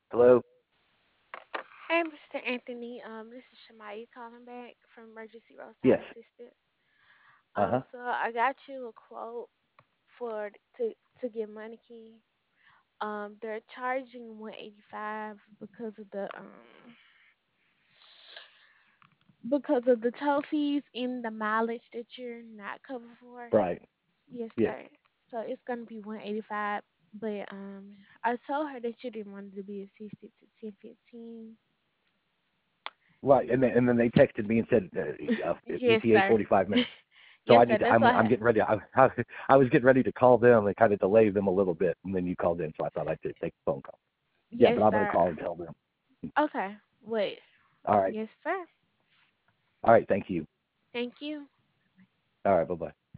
Hello? Hey, Mr. Anthony. This is Shamaya calling back from Emergency Roadside Yes. Assistance. Uh-huh. So I got you a quote for to get money key. They're charging 185 because of the toll fees and the mileage that you're not covered for. Right. Yes, Yeah. sir. So it's gonna be 185. But I told her that you didn't want it to be assisted to 1015. Right. And then they texted me and said Yes, ETA sir. 45 minutes. So Yes, sir. That's I'm why. getting ready. I was getting ready to call them and kind of delay them a little bit, and then you called in, so I thought I'd just take the phone call. Yeah, but Yes, I'm gonna sir. call and tell them. Okay. Wait. All right. Yes, sir. All right. Thank you. Thank you. All right. Bye bye.